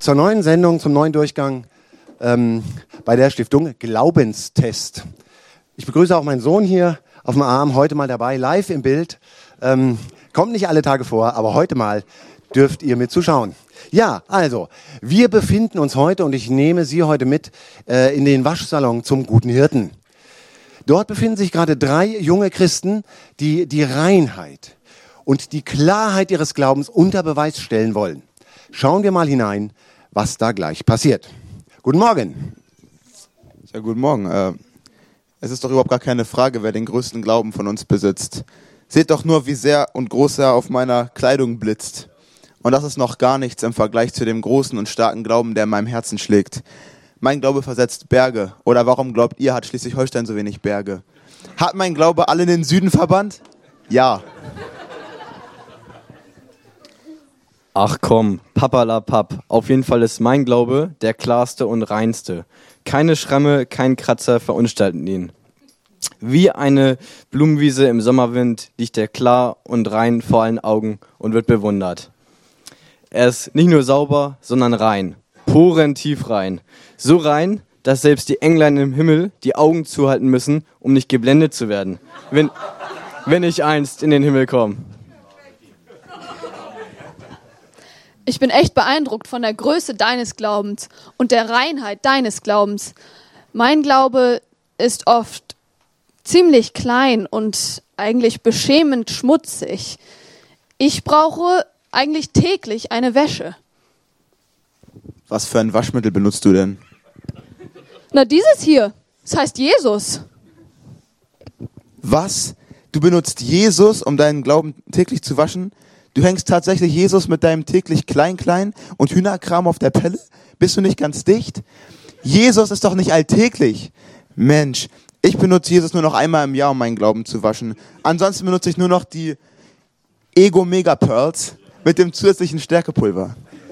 zur neuen Sendung, zum neuen Durchgang bei der Stiftung Glaubenstest. Ich begrüße auch meinen Sohn hier auf dem Arm, heute mal dabei, live im Bild. Kommt nicht alle Tage vor, aber heute mal dürft ihr mit zuschauen. Ja, also, wir befinden uns heute, und ich nehme Sie heute mit, in den Waschsalon zum Guten Hirten. Dort befinden sich gerade 3 junge Christen, die die Reinheit und die Klarheit ihres Glaubens unter Beweis stellen wollen. Schauen wir mal hinein, was da gleich passiert. Guten Morgen. Ja, guten Morgen. Es ist doch überhaupt gar keine Frage, wer den größten Glauben von uns besitzt. Seht doch nur, wie sehr und groß er auf meiner Kleidung blitzt. Und das ist noch gar nichts im Vergleich zu dem großen und starken Glauben, der in meinem Herzen schlägt. Mein Glaube versetzt Berge. Oder warum glaubt ihr, hat Schleswig-Holstein so wenig Berge? Hat mein Glaube alle in den Süden verbannt? Ja. Ach komm, papalapap. Auf jeden Fall ist mein Glaube der klarste und reinste. Keine Schramme, kein Kratzer verunstalten ihn. Wie eine Blumenwiese im Sommerwind liegt er klar und rein vor allen Augen und wird bewundert. Er ist nicht nur sauber, sondern rein. Porentief rein. So rein, dass selbst die Englein im Himmel die Augen zuhalten müssen, um nicht geblendet zu werden, wenn ich einst in den Himmel komme. Ich bin echt beeindruckt von der Größe deines Glaubens und der Reinheit deines Glaubens. Mein Glaube ist oft ziemlich klein und eigentlich beschämend schmutzig. Ich brauche eigentlich täglich eine Wäsche. Was für ein Waschmittel benutzt du denn? Na, dieses hier. Das heißt Jesus. Was? Du benutzt Jesus, um deinen Glauben täglich zu waschen? Du hängst tatsächlich Jesus mit deinem täglich Klein-Klein und Hühnerkram auf der Pelle? Bist du nicht ganz dicht? Jesus ist doch nicht alltäglich. Mensch, ich benutze Jesus nur noch einmal im Jahr, um meinen Glauben zu waschen. Ansonsten benutze ich nur noch die Ego Mega Pearls mit dem zusätzlichen Stärkepulver.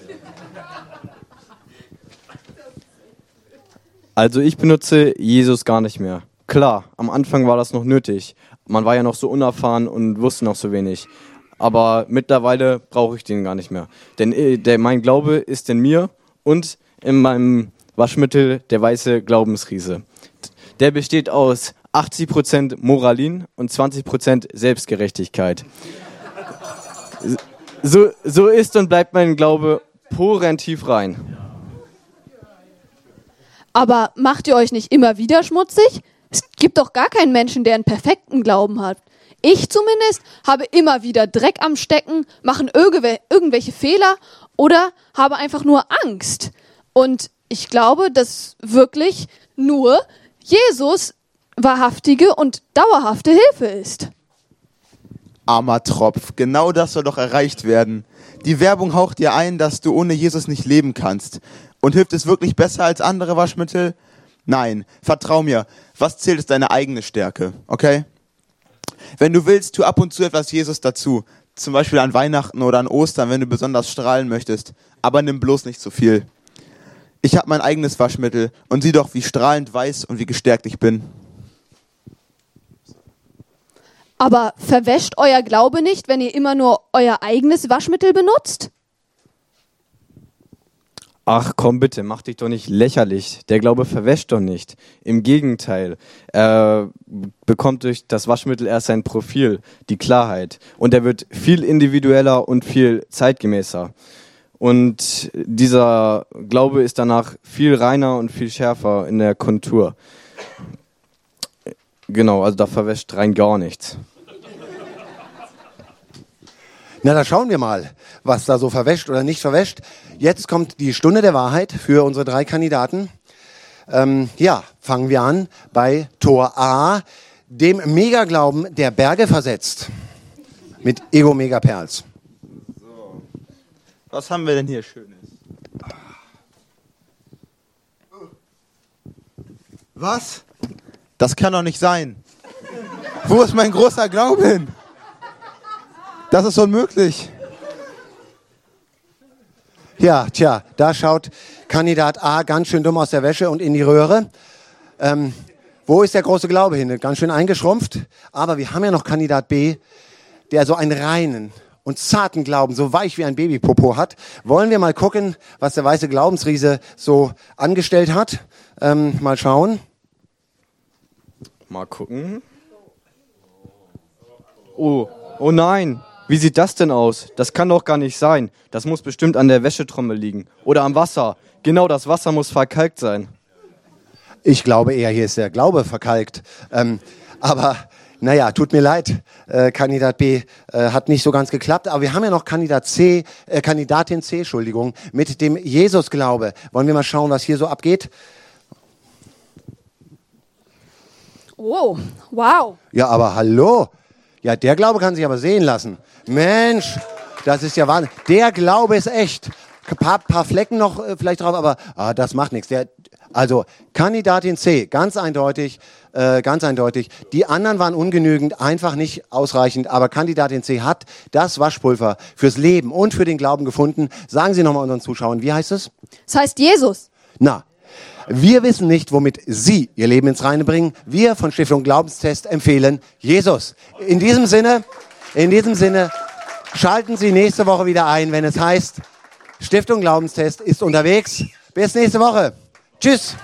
Also ich benutze Jesus gar nicht mehr. Klar, am Anfang war das noch nötig. Man war ja noch so unerfahren und wusste noch so wenig. Aber mittlerweile brauche ich den gar nicht mehr. Denn mein Glaube ist in mir und in meinem Waschmittel der weiße Glaubensriese. Der besteht aus 80% Moralin und 20% Selbstgerechtigkeit. So ist und bleibt mein Glaube porentief rein. Aber macht ihr euch nicht immer wieder schmutzig? Es gibt doch gar keinen Menschen, der einen perfekten Glauben hat. Ich zumindest habe immer wieder Dreck am Stecken, mache irgendwelche Fehler oder habe einfach nur Angst. Und ich glaube, dass wirklich nur Jesus wahrhaftige und dauerhafte Hilfe ist. Armer Tropf, genau das soll doch erreicht werden. Die Werbung haucht dir ein, dass du ohne Jesus nicht leben kannst. Und hilft es wirklich besser als andere Waschmittel? Nein, vertrau mir, was zählt ist deine eigene Stärke, okay? Wenn du willst, tu ab und zu etwas Jesus dazu. Zum Beispiel an Weihnachten oder an Ostern, wenn du besonders strahlen möchtest. Aber nimm bloß nicht zu viel. Ich habe mein eigenes Waschmittel und sieh doch, wie strahlend weiß und wie gestärkt ich bin. Aber verwäscht euer Glaube nicht, wenn ihr immer nur euer eigenes Waschmittel benutzt? Ach komm bitte, mach dich doch nicht lächerlich. Der Glaube verwäscht doch nicht. Im Gegenteil, er bekommt durch das Waschmittel erst sein Profil, die Klarheit. Und er wird viel individueller und viel zeitgemäßer. Und dieser Glaube ist danach viel reiner und viel schärfer in der Kontur. Genau, also da verwäscht rein gar nichts. Na, da schauen wir mal, was da so verwäscht oder nicht verwäscht. Jetzt kommt die Stunde der Wahrheit für unsere 3 Kandidaten. Fangen wir an bei Tor A, dem Megaglauben, der Berge versetzt. Mit Ego Mega Perls. So. Was haben wir denn hier Schönes? Was? Das kann doch nicht sein. Wo ist mein großer Glaube hin? Das ist unmöglich. Ja, da schaut Kandidat A ganz schön dumm aus der Wäsche und in die Röhre. Wo ist der große Glaube hin? Ganz schön eingeschrumpft. Aber wir haben ja noch Kandidat B, der so einen reinen und zarten Glauben, so weich wie ein Babypopo hat. Wollen wir mal gucken, was der weiße Glaubensriese so angestellt hat? Mal schauen. Mal gucken. Oh nein. Wie sieht das denn aus? Das kann doch gar nicht sein. Das muss bestimmt an der Wäschetrommel liegen. Oder am Wasser. Genau, das Wasser muss verkalkt sein. Ich glaube eher, hier ist der Glaube verkalkt. Aber naja, tut mir leid, Kandidat B hat nicht so ganz geklappt. Aber wir haben ja noch Kandidatin C, Entschuldigung, mit dem Jesusglaube. Wollen wir mal schauen, was hier so abgeht? Oh, wow. Ja, aber hallo. Ja, der Glaube kann sich aber sehen lassen. Mensch, das ist ja Wahnsinn. Der Glaube ist echt. Ein paar Flecken noch vielleicht drauf, aber das macht nichts. Also Kandidatin C, ganz eindeutig, ganz eindeutig. Die anderen waren ungenügend, einfach nicht ausreichend, aber Kandidatin C hat das Waschpulver fürs Leben und für den Glauben gefunden. Sagen Sie nochmal unseren Zuschauern, wie heißt es? Das heißt Jesus. Na, wir wissen nicht, womit Sie Ihr Leben ins Reine bringen. Wir von Stiftung Glaubenstest empfehlen Jesus. In diesem Sinne, schalten Sie nächste Woche wieder ein, wenn es heißt, Stiftung Glaubenstest ist unterwegs. Bis nächste Woche. Tschüss.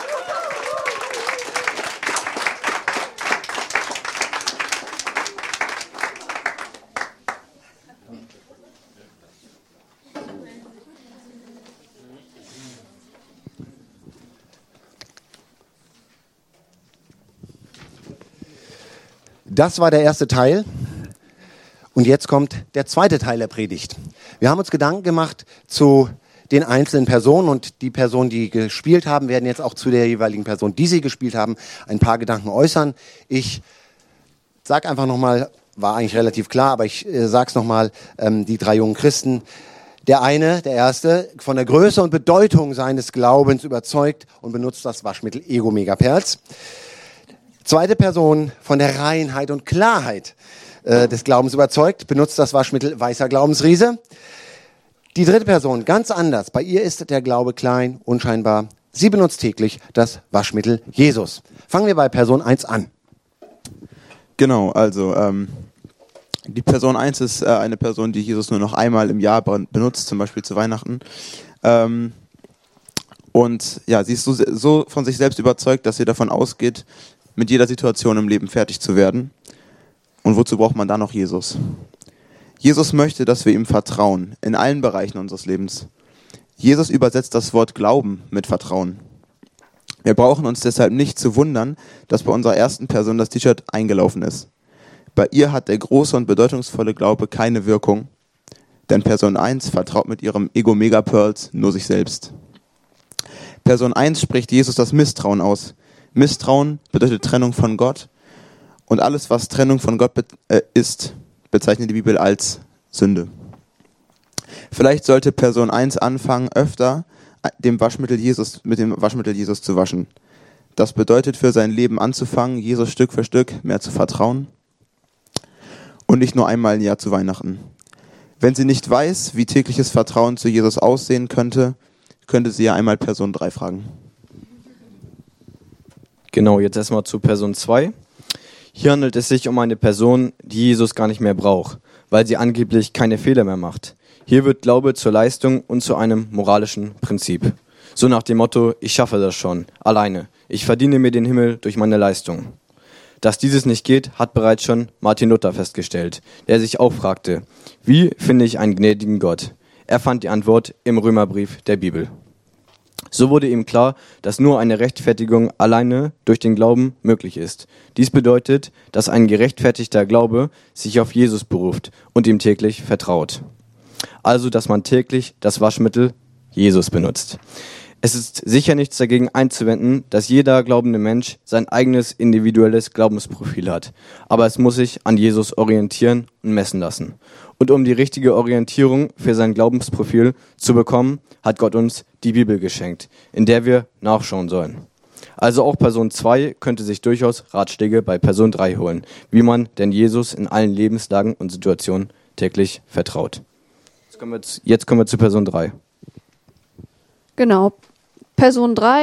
Das war der erste Teil. Und jetzt kommt der zweite Teil der Predigt. Wir haben uns Gedanken gemacht zu den einzelnen Personen und die Personen, die gespielt haben, werden jetzt auch zu der jeweiligen Person, die sie gespielt haben, ein paar Gedanken äußern. Ich sage einfach nochmal, war eigentlich relativ klar, aber ich sage es nochmal, die drei jungen Christen. Der erste, von der Größe und Bedeutung seines Glaubens überzeugt und benutzt das Waschmittel Ego Megaperls. Zweite Person, von der Reinheit und Klarheit des Glaubens überzeugt, benutzt das Waschmittel Weißer Glaubensriese. Die dritte Person, ganz anders. Bei ihr ist der Glaube klein, unscheinbar. Sie benutzt täglich das Waschmittel Jesus. Fangen wir bei Person 1 an. Genau, also die Person 1 ist eine Person, die Jesus nur noch einmal im Jahr benutzt, zum Beispiel zu Weihnachten. Und ja, sie ist so von sich selbst überzeugt, dass sie davon ausgeht, mit jeder Situation im Leben fertig zu werden. Und wozu braucht man da noch Jesus? Jesus möchte, dass wir ihm vertrauen, in allen Bereichen unseres Lebens. Jesus übersetzt das Wort Glauben mit Vertrauen. Wir brauchen uns deshalb nicht zu wundern, dass bei unserer ersten Person das T-Shirt eingelaufen ist. Bei ihr hat der große und bedeutungsvolle Glaube keine Wirkung, denn Person 1 vertraut mit ihrem Ego Megaperls nur sich selbst. Person 1 spricht Jesus das Misstrauen aus. Misstrauen bedeutet Trennung von Gott und alles, was Trennung von Gott ist, bezeichnet die Bibel als Sünde. Vielleicht sollte Person 1 anfangen, öfter mit dem Waschmittel Jesus zu waschen. Das bedeutet für sein Leben anzufangen, Jesus Stück für Stück mehr zu vertrauen und nicht nur einmal im Jahr zu Weihnachten. Wenn sie nicht weiß, wie tägliches Vertrauen zu Jesus aussehen könnte sie ja einmal Person 3 fragen. Genau, jetzt erstmal zu Person 2. Hier handelt es sich um eine Person, die Jesus gar nicht mehr braucht, weil sie angeblich keine Fehler mehr macht. Hier wird Glaube zur Leistung und zu einem moralischen Prinzip. So nach dem Motto, ich schaffe das schon, alleine. Ich verdiene mir den Himmel durch meine Leistung. Dass dieses nicht geht, hat bereits schon Martin Luther festgestellt, der sich auch fragte, wie finde ich einen gnädigen Gott? Er fand die Antwort im Römerbrief der Bibel. So wurde ihm klar, dass nur eine Rechtfertigung alleine durch den Glauben möglich ist. Dies bedeutet, dass ein gerechtfertigter Glaube sich auf Jesus beruft und ihm täglich vertraut. Also, dass man täglich das Waschmittel Jesus benutzt. Es ist sicher nichts dagegen einzuwenden, dass jeder glaubende Mensch sein eigenes individuelles Glaubensprofil hat. Aber es muss sich an Jesus orientieren und messen lassen. Und um die richtige Orientierung für sein Glaubensprofil zu bekommen, hat Gott uns die Bibel geschenkt, in der wir nachschauen sollen. Also auch Person 2 könnte sich durchaus Ratschläge bei Person 3 holen, wie man denn Jesus in allen Lebenslagen und Situationen täglich vertraut. Jetzt kommen wir zu Person 3. Genau. Person 3,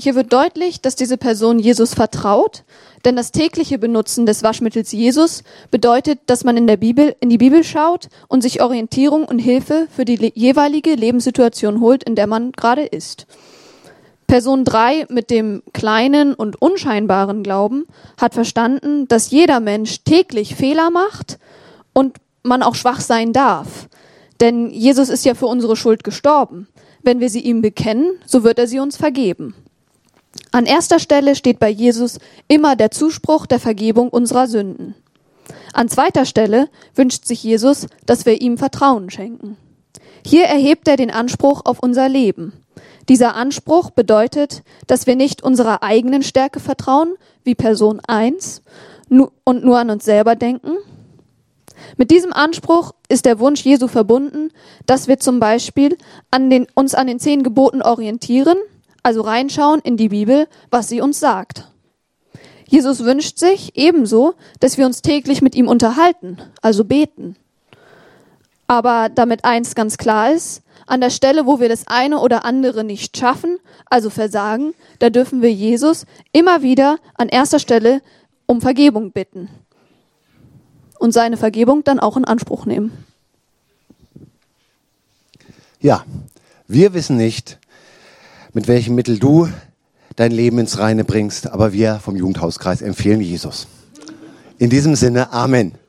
hier wird deutlich, dass diese Person Jesus vertraut, denn das tägliche Benutzen des Waschmittels Jesus bedeutet, dass man in die Bibel schaut und sich Orientierung und Hilfe für die jeweilige Lebenssituation holt, in der man gerade ist. Person 3 mit dem kleinen und unscheinbaren Glauben hat verstanden, dass jeder Mensch täglich Fehler macht und man auch schwach sein darf. Denn Jesus ist ja für unsere Schuld gestorben. Wenn wir sie ihm bekennen, so wird er sie uns vergeben. An erster Stelle steht bei Jesus immer der Zuspruch der Vergebung unserer Sünden. An zweiter Stelle wünscht sich Jesus, dass wir ihm Vertrauen schenken. Hier erhebt er den Anspruch auf unser Leben. Dieser Anspruch bedeutet, dass wir nicht unserer eigenen Stärke vertrauen, wie Person 1, und nur an uns selber denken. Mit diesem Anspruch ist der Wunsch Jesu verbunden, dass wir zum Beispiel uns an den 10 Geboten orientieren, also reinschauen in die Bibel, was sie uns sagt. Jesus wünscht sich ebenso, dass wir uns täglich mit ihm unterhalten, also beten. Aber damit eins ganz klar ist, an der Stelle, wo wir das eine oder andere nicht schaffen, also versagen, da dürfen wir Jesus immer wieder an erster Stelle um Vergebung bitten und seine Vergebung dann auch in Anspruch nehmen. Ja, wir wissen nicht, mit welchem Mittel du dein Leben ins Reine bringst, aber wir vom Jugendhauskreis empfehlen Jesus. In diesem Sinne, Amen.